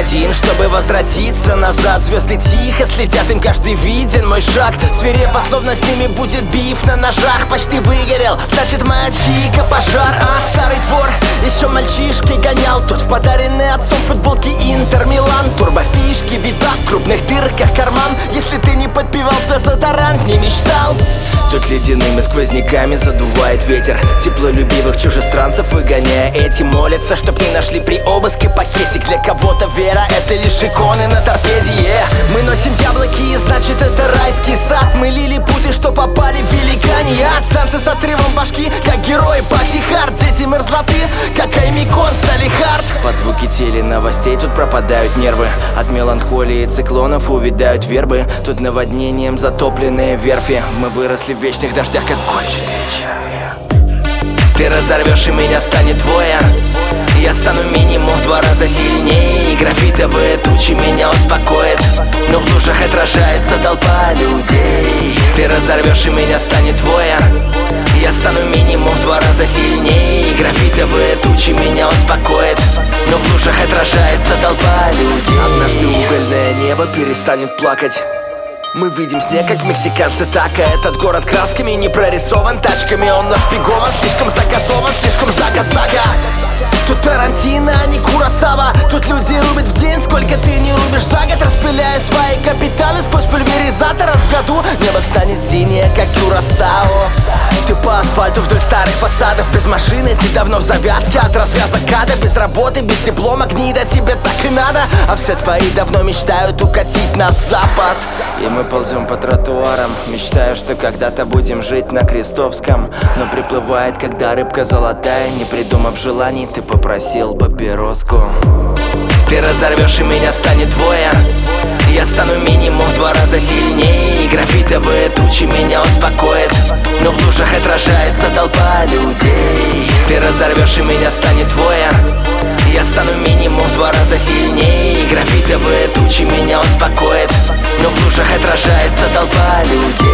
один, чтобы возвратиться назад. Звезды тихо следят, им каждый виден мой шаг. Свирепо, словно с ними будет биф на ножах. Почти выгорел, значит моя чика пожар. Старый двор, еще мальчишкой гонял. Тот подаренный отцом футболки Интер Милан. Турбофишки, вида в крупных дырках карман. Если ты не подпевал, то дезодорант не мечтал. Тут ледяными сквозняками задувает ветер, теплолюбивых чужестранцев выгоняя. Эти молятся, чтоб не нашли при обыске пакетик. Для кого-то вера — это лишь иконы на торпеде. Мы носим яблоки, и значит это райский сад. Мы лилипуты, что попали в великаний ад. Танцы с отрывом башки, как герои Пати Харт. Дети мерзлоты, как Аймикон Салихард. Под звуки теленовостей тут пропадают нервы. От меланхолии циклонов увядают вербы. Тут наводнением затопленные верфи. Мы выросли в вечных дождях, как гончатые черви. Ты разорвешь, и меня станет двое. Я стану минимум в 2 раза сильнее. И графитовые тучи меня успокоят, но в лужах отражается толпа людей. Ты разорвешь, и меня станет двое. Я стану минимум в 2 раза сильнее. И графитовые тучи меня успокоят, но в лужах отражается толпа людей. Однажды угольное небо перестанет плакать. Мы видим снег, как мексиканцы така. Этот город красками не прорисован тачками. Он нашпигован, слишком загазован, слишком загазага. Тут Тарантино, а не Куросава. Тут люди рубят в день, сколько ты не рубишь за год. Распыляю свои капиталы сквозь пульверизатор. Раз в году небо станет синее, как Кюрасао. Ты по асфальту вдоль старых фасадов. Без машины ты давно в завязке. От развязок ада, без работы, без диплома гнида. Тебе так и надо, а все твои давно мечтают укатить на запад. И мы ползем по тротуарам, мечтаю, что когда-то будем жить на Крестовском. Но приплывает, когда рыбка золотая. Не придумав желаний, ты попросил папироску. Ты разорвешь, и меня станет двое. Я стану минимум в 2 раза сильнее. И графитовые тучи меня успокоят, но в лужах отражается толпа людей. Ты разорвешь, и меня станет двое. Я стану минимум в 2 раза сильнее. И графитовые тучи меня успокоят, но в лужах отражается толпа людей.